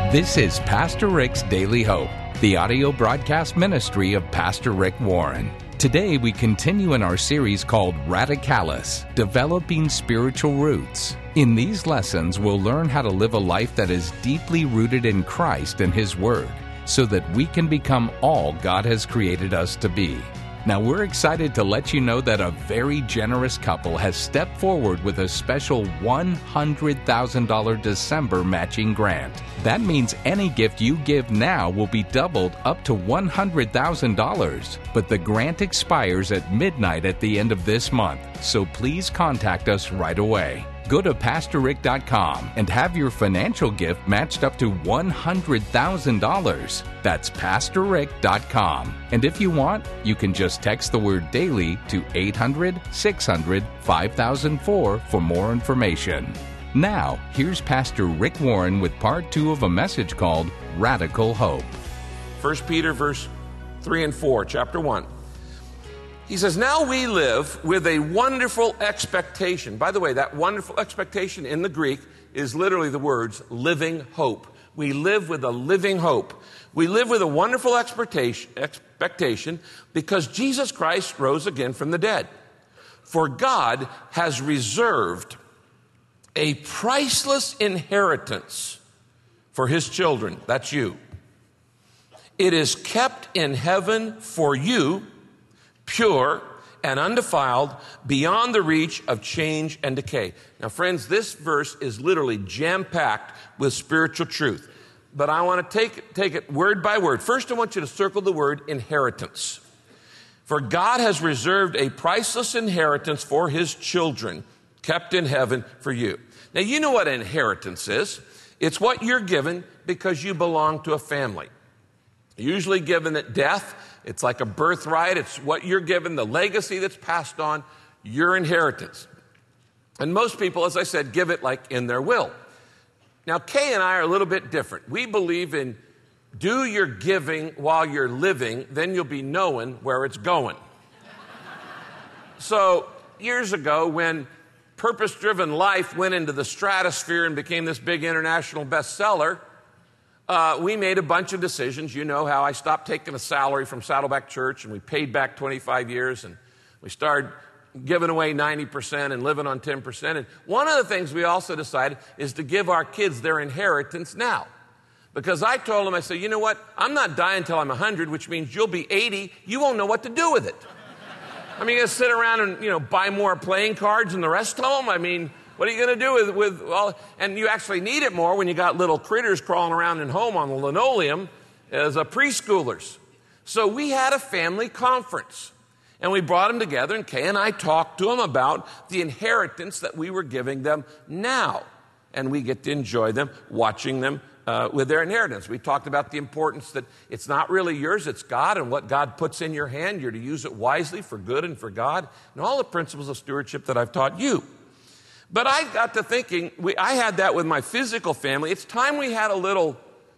This is Pastor Rick's Daily Hope, the audio broadcast ministry of Pastor Rick Warren. Today we continue in our series called Radicalis, Developing Spiritual Roots. In these lessons, we'll learn how to live a life that is deeply rooted in Christ and His Word, so that we can become all God has created us to be. Now, we're excited to let you know that a very generous couple has stepped forward with a special $100,000 December matching grant. That means any gift you give now will be doubled up to $100,000. But the grant expires at midnight at the end of this month, so please contact us right away. Go to PastorRick.com and have your financial gift matched up to $100,000. That's PastorRick.com. And if you want, you can just text the word daily to 800-600-5004 for more information. Now, here's Pastor Rick Warren with part 2 of a message called Radical Hope. 1 Peter verse 3 and 4, chapter 1. He says, now we live with a wonderful expectation. By the way, that wonderful expectation in the Greek is literally the words living hope. We live with a living hope. We live with a wonderful expectation because Jesus Christ rose again from the dead. For God has reserved a priceless inheritance for His children. That's you. It is kept in heaven for you, pure and undefiled, beyond the reach of change and decay. Now, friends, this verse is literally jam-packed with spiritual truth. But I want to take it word by word. First, I want you to circle the word inheritance. For God has reserved a priceless inheritance for His children, kept in heaven for you. Now, you know what inheritance is. It's what you're given because you belong to a family. Usually given at death. It's like a birthright. It's what you're given, the legacy that's passed on, your inheritance. And most people, as I said, give it like in their will. Now, Kay and I are a little bit different. We believe in do your giving while you're living, then you'll be knowing where it's going. So, years ago, when Purpose-Driven Life went into the stratosphere and became this big international bestseller, we made a bunch of decisions. You know how I stopped taking a salary from Saddleback Church, and we paid back 25 years, and we started giving away 90% and living on 10%. And one of the things we also decided is to give our kids their inheritance now. Because I told them, I said, you know what? I'm not dying until I'm 100, which means you'll be 80. You won't know what to do with it. I mean, you're going to sit around and, buy more playing cards and the rest of them? I mean, what are you going to do with all? And you actually need it more when you got little critters crawling around in home on the linoleum as preschoolers. So we had a family conference, and we brought them together, and Kay and I talked to them about the inheritance that we were giving them now, and we get to enjoy them, watching them with their inheritance. We talked about the importance that it's not really yours, it's God, and what God puts in your hand, you're to use it wisely for good and for God, and all the principles of stewardship that I've taught you. But I got to thinking, I had that with my physical family. It's time we had a little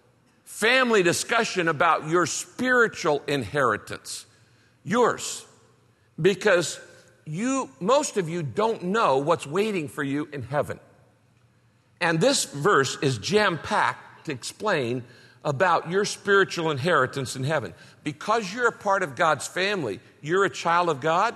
family discussion about your spiritual inheritance. Yours. Because most of you don't know what's waiting for you in heaven. And this verse is jam-packed to explain about your spiritual inheritance in heaven. Because you're a part of God's family, you're a child of God,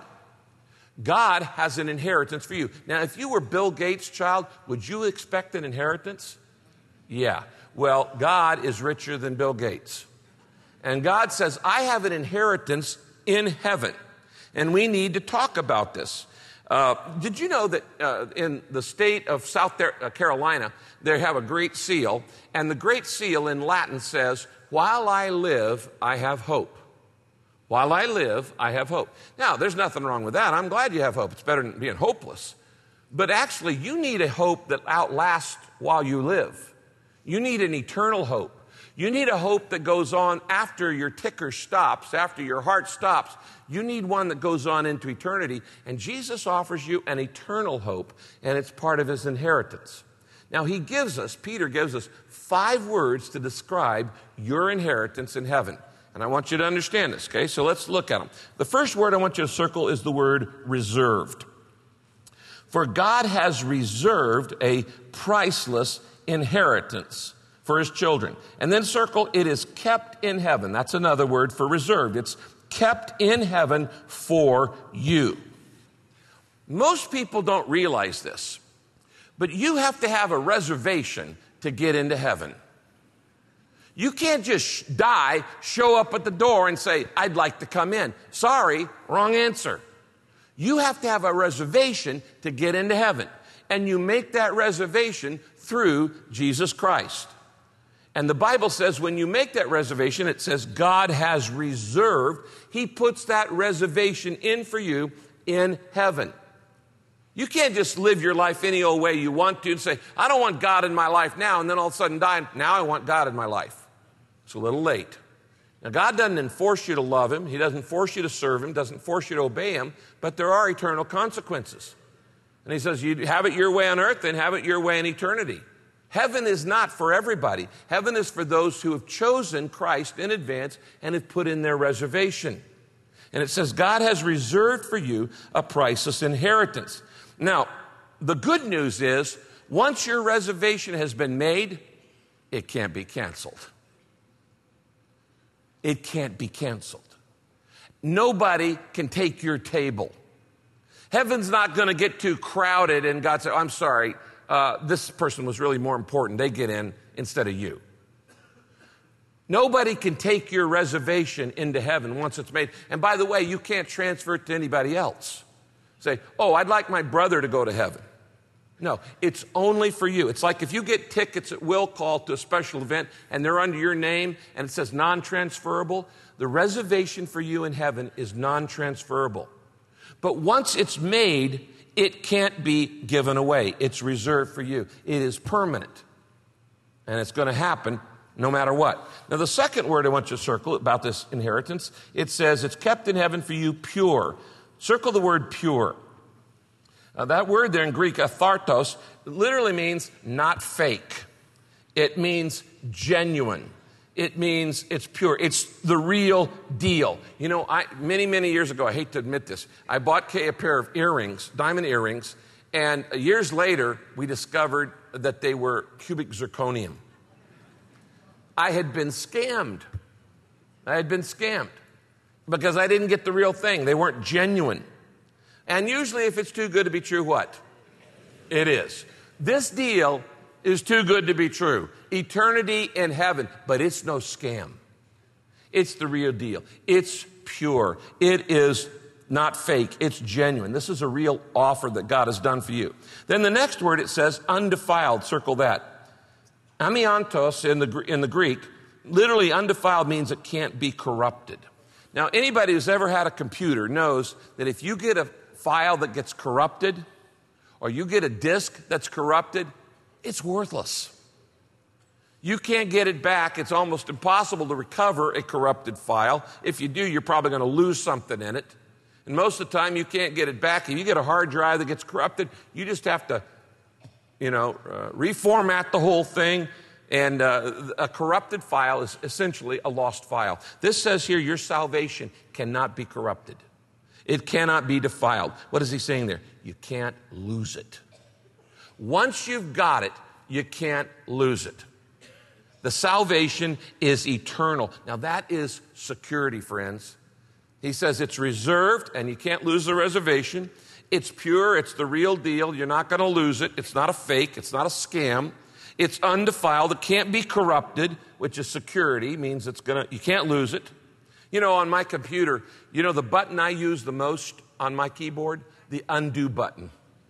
God has an inheritance for you. Now, if you were Bill Gates' child, would you expect an inheritance? Yeah. Well, God is richer than Bill Gates. And God says, I have an inheritance in heaven. And we need to talk about this. Did you know that in the state of South Carolina, they have a great seal. And the great seal in Latin says, while I live, I have hope. While I live, I have hope. Now, there's nothing wrong with that. I'm glad you have hope. It's better than being hopeless. But actually, you need a hope that outlasts while you live. You need an eternal hope. You need a hope that goes on after your ticker stops, after your heart stops. You need one that goes on into eternity. And Jesus offers you an eternal hope, and it's part of His inheritance. Now, Peter gives us 5 words to describe your inheritance in heaven. And I want you to understand this, okay? So let's look at them. The first word I want you to circle is the word reserved. For God has reserved a priceless inheritance for his children. And then circle, it is kept in heaven. That's another word for reserved. It's kept in heaven for you. Most people don't realize this, but you have to have a reservation to get into heaven. You can't just die, show up at the door and say, I'd like to come in. Sorry, wrong answer. You have to have a reservation to get into heaven. And you make that reservation through Jesus Christ. And the Bible says when you make that reservation, it says God has reserved. He puts that reservation in for you in heaven. You can't just live your life any old way you want to and say, I don't want God in my life now, and then all of a sudden die. Now I want God in my life. It's a little late. Now, God doesn't enforce you to love him. He doesn't force you to serve him, doesn't force you to obey him, but there are eternal consequences. And he says, you have it your way on earth, then have it your way in eternity. Heaven is not for everybody. Heaven is for those who have chosen Christ in advance and have put in their reservation. And it says, God has reserved for you a priceless inheritance. Now, the good news is, once your reservation has been made, it can't be canceled. It can't be canceled. Nobody can take your table. Heaven's not going to get too crowded and God say, I'm sorry, this person was really more important. They get in instead of you. Nobody can take your reservation into heaven once it's made. And by the way, you can't transfer it to anybody else. Say, oh, I'd like my brother to go to heaven. No, it's only for you. It's like if you get tickets at will call to a special event and they're under your name and it says non-transferable, the reservation for you in heaven is non-transferable. But once it's made, it can't be given away. It's reserved for you. It is permanent. And it's going to happen no matter what. Now, the second word I want you to circle about this inheritance, it says it's kept in heaven for you pure. Circle the word pure. That word there in Greek, athartos, literally means not fake. It means genuine. It means it's pure. It's the real deal. You know, many years ago, I hate to admit this, I bought Kay a pair of earrings, diamond earrings, and years later, we discovered that they were cubic zirconium. I had been scammed. Because I didn't get the real thing. They weren't genuine. And usually if it's too good to be true, what? It is. This deal is too good to be true. Eternity in heaven, but it's no scam. It's the real deal. It's pure. It is not fake. It's genuine. This is a real offer that God has done for you. Then the next word, it says undefiled. Circle that. Amiantos in the Greek, literally undefiled means it can't be corrupted. Now, anybody who's ever had a computer knows that if you get a file that gets corrupted or you get a disk that's corrupted, it's worthless. You can't get it back. It's almost impossible to recover a corrupted file. If you do, you're probably going to lose something in it. And most of the time, you can't get it back. If you get a hard drive that gets corrupted, you just have to, reformat the whole thing. And a corrupted file is essentially a lost file. This says here, your salvation cannot be corrupted. It cannot be defiled. What is he saying there? You can't lose it. Once you've got it, you can't lose it. The salvation is eternal. Now that is security, friends. He says it's reserved and you can't lose the reservation. It's pure. It's the real deal. You're not going to lose it. It's not a fake. It's not a scam. It's undefiled. It can't be corrupted, which is security, means you can't lose it. You know, on my computer, the button I use the most on my keyboard? The undo button.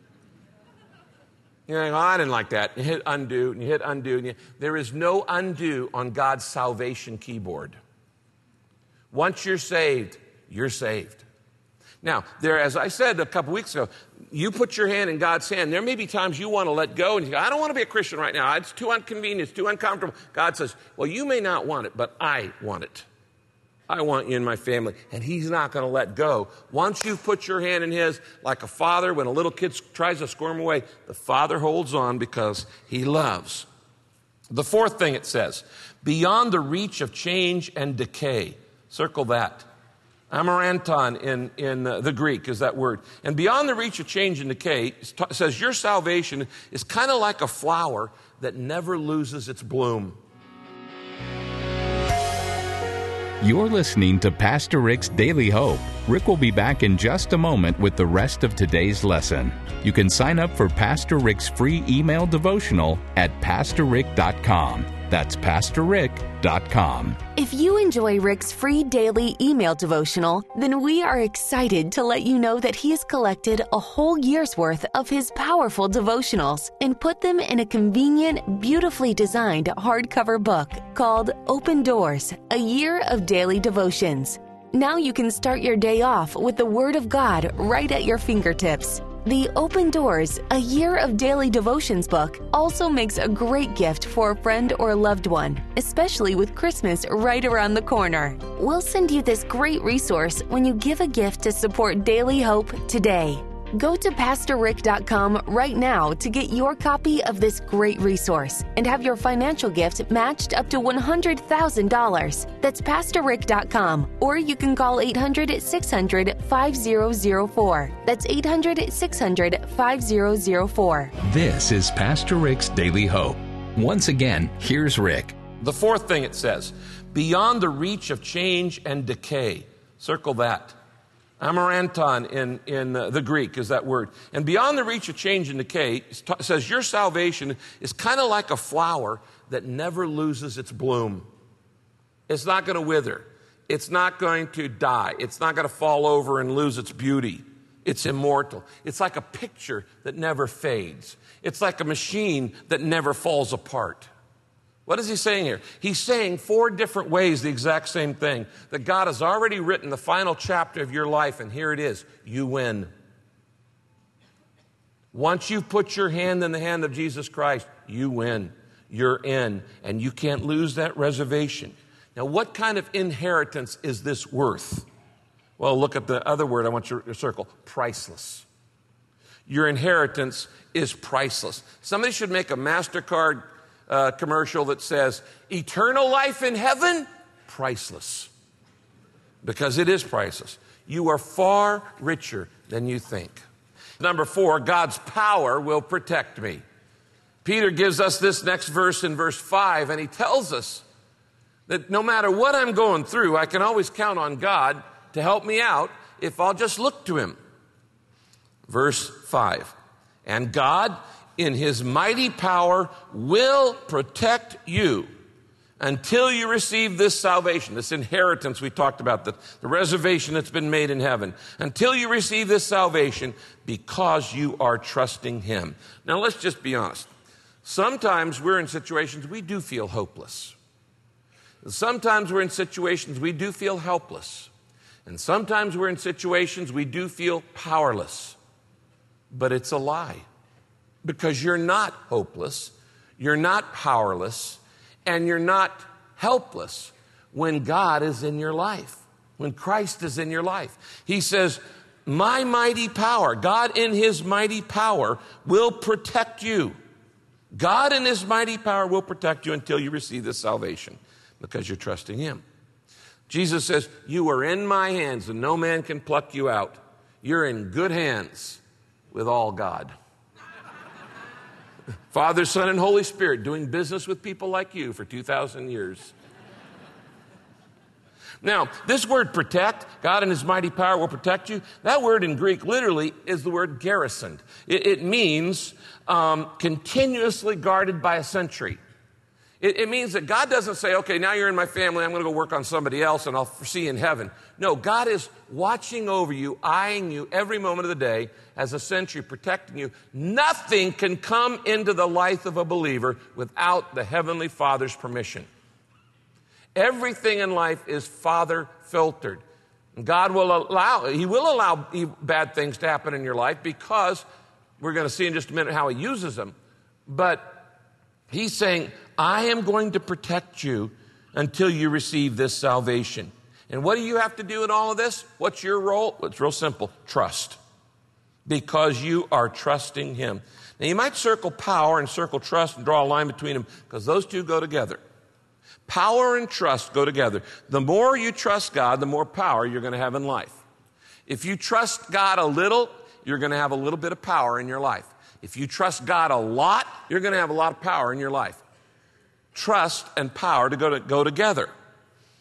You're like, I didn't like that. You hit undo, and you hit undo. There is no undo on God's salvation keyboard. Once you're saved, you're saved. Now, as I said a couple weeks ago, you put your hand in God's hand. There may be times you want to let go, and you go, I don't want to be a Christian right now. It's too inconvenient. It's too uncomfortable. God says, well, you may not want it, but I want it. I want you in my family. And he's not going to let go. Once you've put your hand in his, like a father, when a little kid tries to squirm away, the father holds on because he loves. The fourth thing it says, beyond the reach of change and decay. Circle that. Amaranton in the Greek is that word. And beyond the reach of change and decay, it says your salvation is kind of like a flower that never loses its bloom. You're listening to Pastor Rick's Daily Hope. Rick will be back in just a moment with the rest of today's lesson. You can sign up for Pastor Rick's free email devotional at PastorRick.com. That's PastorRick.com. If you enjoy Rick's free daily email devotional, then we are excited to let you know that he has collected a whole year's worth of his powerful devotionals and put them in a convenient, beautifully designed hardcover book called Open Doors, A Year of Daily Devotions. Now you can start your day off with the Word of God right at your fingertips. The Open Doors, A Year of Daily Devotions book also makes a great gift for a friend or loved one, especially with Christmas right around the corner. We'll send you this great resource when you give a gift to support Daily Hope today. Go to PastorRick.com right now to get your copy of this great resource and have your financial gift matched up to $100,000. That's PastorRick.com, or you can call 800-600-5004. That's 800-600-5004. This is Pastor Rick's Daily Hope. Once again, here's Rick. The fourth thing it says, beyond the reach of change and decay. Circle that. Amaranton in the Greek is that word. And beyond the reach of change and decay, it says your salvation is kind of like a flower that never loses its bloom. It's not going to wither. It's not going to die. It's not going to fall over and lose its beauty. It's immortal. It's like a picture that never fades. It's like a machine that never falls apart. What is he saying here? He's saying 4 different ways the exact same thing. That God has already written the final chapter of your life, and here it is. You win. Once you've put your hand in the hand of Jesus Christ, you win. You're in, and you can't lose that reservation. Now, what kind of inheritance is this worth? Well, look at the other word I want you to circle. Priceless. Your inheritance is priceless. Somebody should make a MasterCard commercial that says, eternal life in heaven, priceless. Because it is priceless. You are far richer than you think. Number 4, God's power will protect me. Peter gives us this next verse in verse 5, and he tells us that no matter what I'm going through, I can always count on God to help me out if I'll just look to him. Verse 5, and God in his mighty power will protect you until you receive this salvation, this inheritance we talked about, the reservation that's been made in heaven. Until you receive this salvation because you are trusting him. Now let's just be honest. Sometimes we're in situations we do feel hopeless. Sometimes we're in situations we do feel helpless. And sometimes we're in situations we do feel powerless. But it's a lie. Because you're not hopeless, you're not powerless, and you're not helpless when God is in your life, when Christ is in your life. He says, my mighty power, God in his mighty power will protect you. God in his mighty power will protect you until you receive this salvation because you're trusting him. Jesus says, you are in my hands and no man can pluck you out. You're in good hands with all God. Father, Son, and Holy Spirit doing business with people like you for 2,000 years. Now, this word protect, God in his mighty power will protect you, that word in Greek literally is the word garrisoned. It means continuously guarded by a sentry. It means that God doesn't say, okay, now you're in my family, I'm going to go work on somebody else and I'll see you in heaven. No, God is watching over you, eyeing you every moment of the day as a sentry, protecting you. Nothing can come into the life of a believer without the Heavenly Father's permission. Everything in life is Father filtered. God will allow bad things to happen in your life because we're going to see in just a minute how he uses them. But he's saying, I am going to protect you until you receive this salvation. And what do you have to do in all of this? What's your role? It's real simple. Trust. Because you are trusting him. Now you might circle power and circle trust and draw a line between them because those two go together. Power and trust go together. The more you trust God, the more power you're going to have in life. If you trust God a little, you're going to have a little bit of power in your life. If you trust God a lot, you're going to have a lot of power in your life. Trust and power to go together.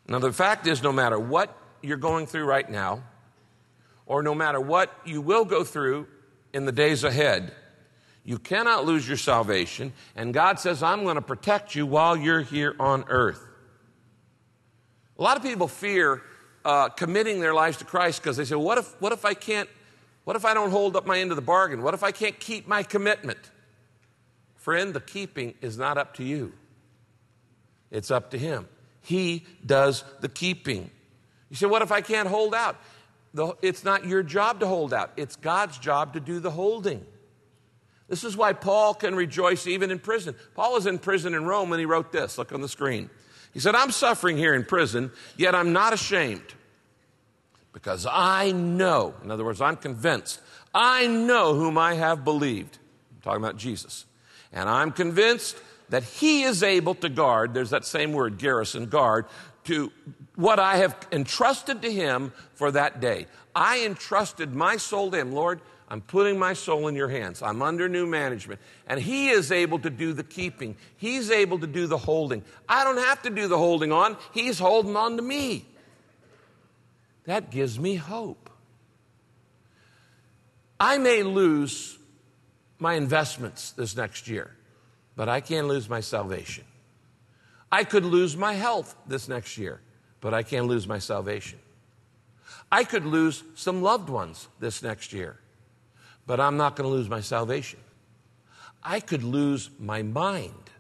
Now, the fact is, no matter what you're going through right now, or no matter what you will go through in the days ahead, you cannot lose your salvation. And God says, I'm going to protect you while you're here on earth. A lot of people fear committing their lives to Christ because they say, what if I don't hold up my end of the bargain? What if I can't keep my commitment? Friend, the keeping is not up to you. It's up to Him. He does the keeping. You say, what if I can't hold out? It's not your job to hold out. It's God's job to do the holding. This is why Paul can rejoice even in prison. Paul was in prison in Rome when he wrote this. Look on the screen. He said, I'm suffering here in prison, yet I'm not ashamed. Because I know, in other words, I'm convinced, I know whom I have believed. I'm talking about Jesus. And I'm convinced that He is able to guard, there's that same word, garrison, guard, to what I have entrusted to Him for that day. I entrusted my soul to Him. Lord, I'm putting my soul in your hands. I'm under new management. And He is able to do the keeping. He's able to do the holding. I don't have to do the holding on. He's holding on to me. That gives me hope. I may lose my investments this next year, but I can't lose my salvation. I could lose my health this next year, but I can't lose my salvation. I could lose some loved ones this next year, but I'm not going to lose my salvation. I could lose my mind,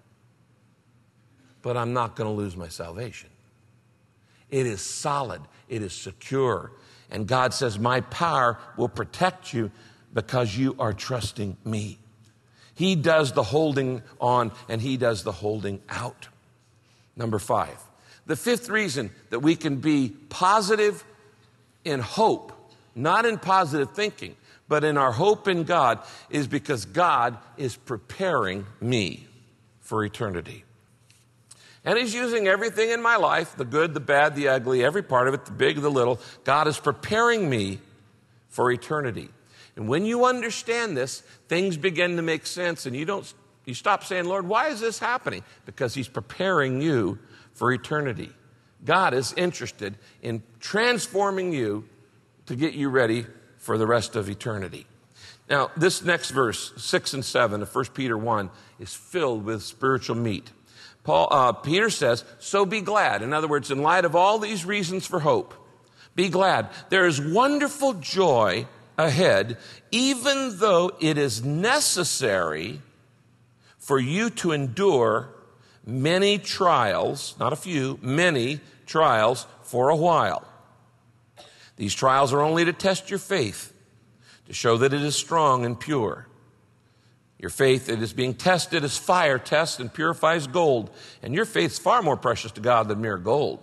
but I'm not going to lose my salvation. It is solid. It is secure. And God says, my power will protect you because you are trusting me. He does the holding on and He does the holding out. Number 5, the fifth reason that we can be positive in hope, not in positive thinking, but in our hope in God, is because God is preparing me for eternity. And He's using everything in my life, the good, the bad, the ugly, every part of it, the big, the little. God is preparing me for eternity. And when you understand this, things begin to make sense, and you stop saying, Lord, why is this happening? Because He's preparing you for eternity. God is interested in transforming you to get you ready for the rest of eternity. Now, this next verse, 6 and 7 of 1 Peter 1, is filled with spiritual meat. Peter says, so be glad. In other words, in light of all these reasons for hope, be glad. There is wonderful joy ahead, even though it is necessary for you to endure many trials, not a few, many trials for a while. These trials are only to test your faith, to show that it is strong and pure. Your faith, it is being tested as fire tests and purifies gold. And your faith's far more precious to God than mere gold.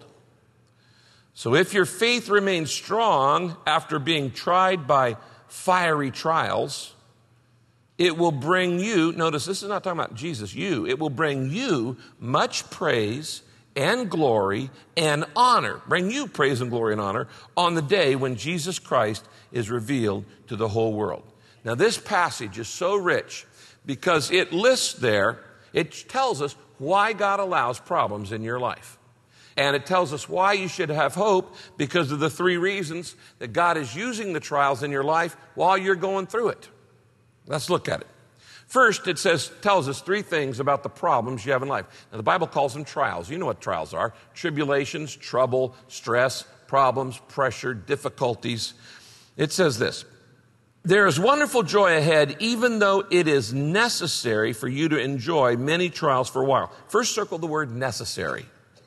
So if your faith remains strong after being tried by fiery trials, it will bring you, notice this is not talking about Jesus, it will bring you much praise and glory and honor. Bring you praise and glory and honor on the day when Jesus Christ is revealed to the whole world. Now this passage is so rich because it lists there, it tells us why God allows problems in your life. And it tells us why you should have hope because of the 3 reasons that God is using the trials in your life while you're going through it. Let's look at it. First, it tells us 3 things about the problems you have in life. Now, the Bible calls them trials. You know what trials are. Tribulations, trouble, stress, problems, pressure, difficulties. It says this, there is wonderful joy ahead, even though it is necessary for you to enjoy many trials for a while. First, circle the word necessary.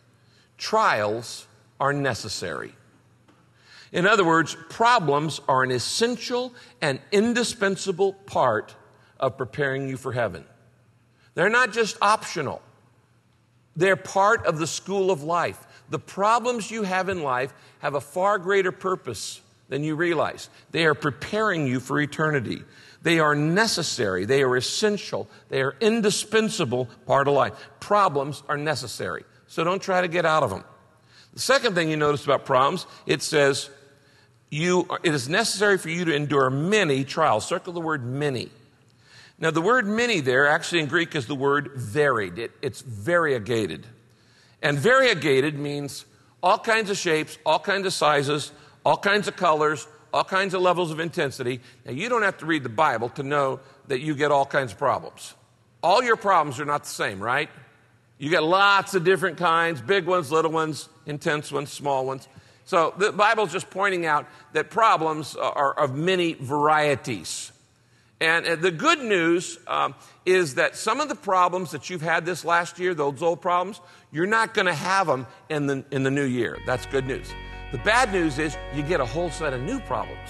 Trials are necessary. In other words, problems are an essential and indispensable part of preparing you for heaven. They're not just optional. They're part of the school of life. The problems you have in life have a far greater purpose than you realize. They are preparing you for eternity. They are necessary. They are essential. They are indispensable part of life. Problems are necessary. So don't try to get out of them. The second thing you notice about problems, it says, it is necessary for you to endure many trials. Circle the word many. Now, the word many there, actually in Greek, is the word varied. It's variegated. And variegated means all kinds of shapes, all kinds of sizes, all kinds of colors, all kinds of levels of intensity. Now, you don't have to read the Bible to know that you get all kinds of problems. All your problems are not the same, right? You get lots of different kinds, big ones, little ones, intense ones, small ones. So the Bible's just pointing out that problems are of many varieties. And the good news is that some of the problems that you've had this last year, those old problems, you're not going to have them in the new year. That's good news. The bad news is you get a whole set of new problems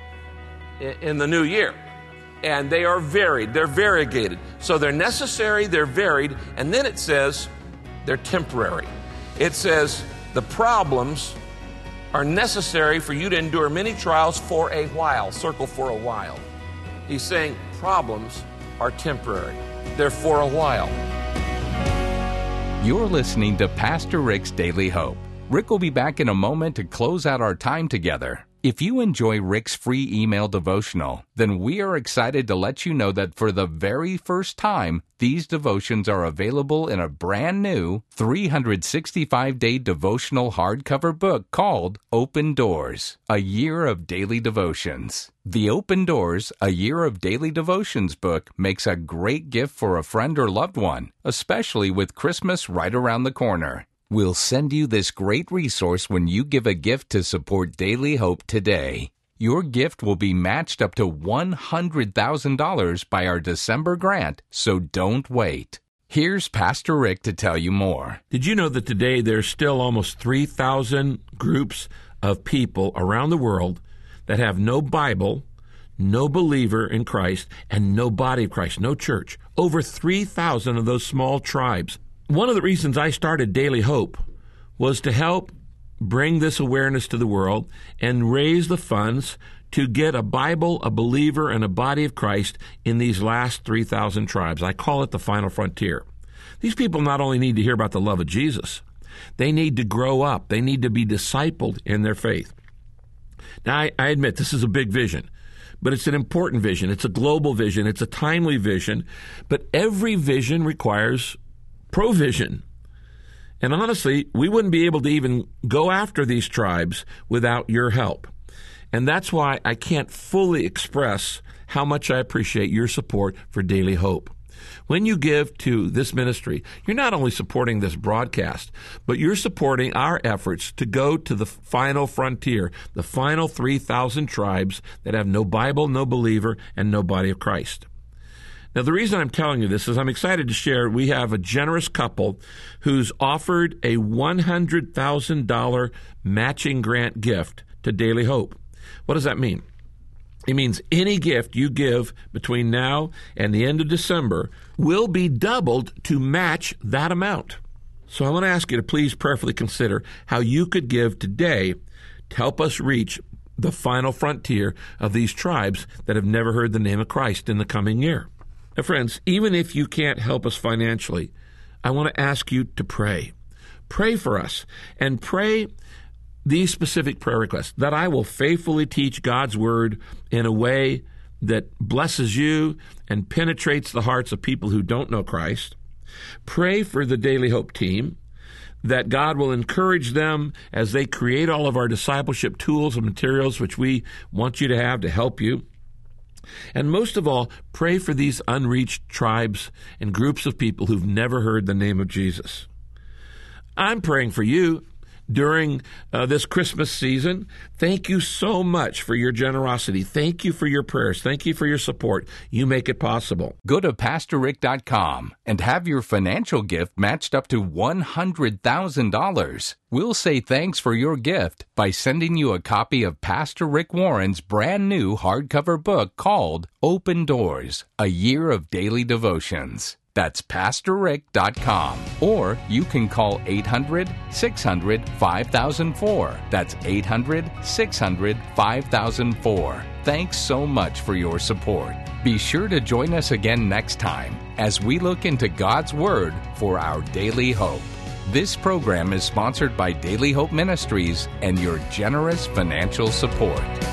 in the new year. And they are varied. They're variegated. So they're necessary, they're varied, and then it says they're temporary. It says the problems are necessary for you to endure many trials for a while. Circle for a while. He's saying problems are temporary. They're for a while. You're listening to Pastor Rick's Daily Hope. Rick will be back in a moment to close out our time together. If you enjoy Rick's free email devotional, then we are excited to let you know that for the very first time, these devotions are available in a brand new 365-day devotional hardcover book called Open Doors, A Year of Daily Devotions. The Open Doors, A Year of Daily Devotions book makes a great gift for a friend or loved one, especially with Christmas right around the corner. We'll send you this great resource when you give a gift to support Daily Hope today. Your gift will be matched up to $100,000 by our December grant, so don't wait. Here's Pastor Rick to tell you more. Did you know that today there's still almost 3,000 groups of people around the world that have no Bible, no believer in Christ, and no body of Christ, no church? Over 3,000 of those small tribes. One of the reasons I started Daily Hope was to help bring this awareness to the world and raise the funds to get a Bible, a believer, and a body of Christ in these last 3,000 tribes. I call it the final frontier. These people not only need to hear about the love of Jesus, they need to grow up. They need to be discipled in their faith. Now, I admit this is a big vision, but it's an important vision. It's a global vision. It's a timely vision. But every vision requires provision. And honestly, we wouldn't be able to even go after these tribes without your help. And that's why I can't fully express how much I appreciate your support for Daily Hope. When you give to this ministry, you're not only supporting this broadcast, but you're supporting our efforts to go to the final frontier, the final 3,000 tribes that have no Bible, no believer, and no body of Christ. Now, the reason I'm telling you this is I'm excited to share we have a generous couple who's offered a $100,000 matching grant gift to Daily Hope. What does that mean? It means any gift you give between now and the end of December will be doubled to match that amount. So I want to ask you to please prayerfully consider how you could give today to help us reach the final frontier of these tribes that have never heard the name of Christ in the coming year. Now, friends, even if you can't help us financially, I want to ask you to pray. Pray for us and pray these specific prayer requests, that I will faithfully teach God's Word in a way that blesses you and penetrates the hearts of people who don't know Christ. Pray for the Daily Hope team, that God will encourage them as they create all of our discipleship tools and materials which we want you to have to help you. And most of all, pray for these unreached tribes and groups of people who've never heard the name of Jesus. I'm praying for you during this Christmas season. Thank you so much for your generosity. Thank you for your prayers. Thank you for your support. You make it possible. Go to PastorRick.com and have your financial gift matched up to $100,000. We'll say thanks for your gift by sending you a copy of Pastor Rick Warren's brand new hardcover book called Open Doors, A Year of Daily Devotions. That's PastorRick.com. Or you can call 800-600-5004. That's 800-600-5004. Thanks so much for your support. Be sure to join us again next time as we look into God's Word for our daily hope. This program is sponsored by Daily Hope Ministries and your generous financial support.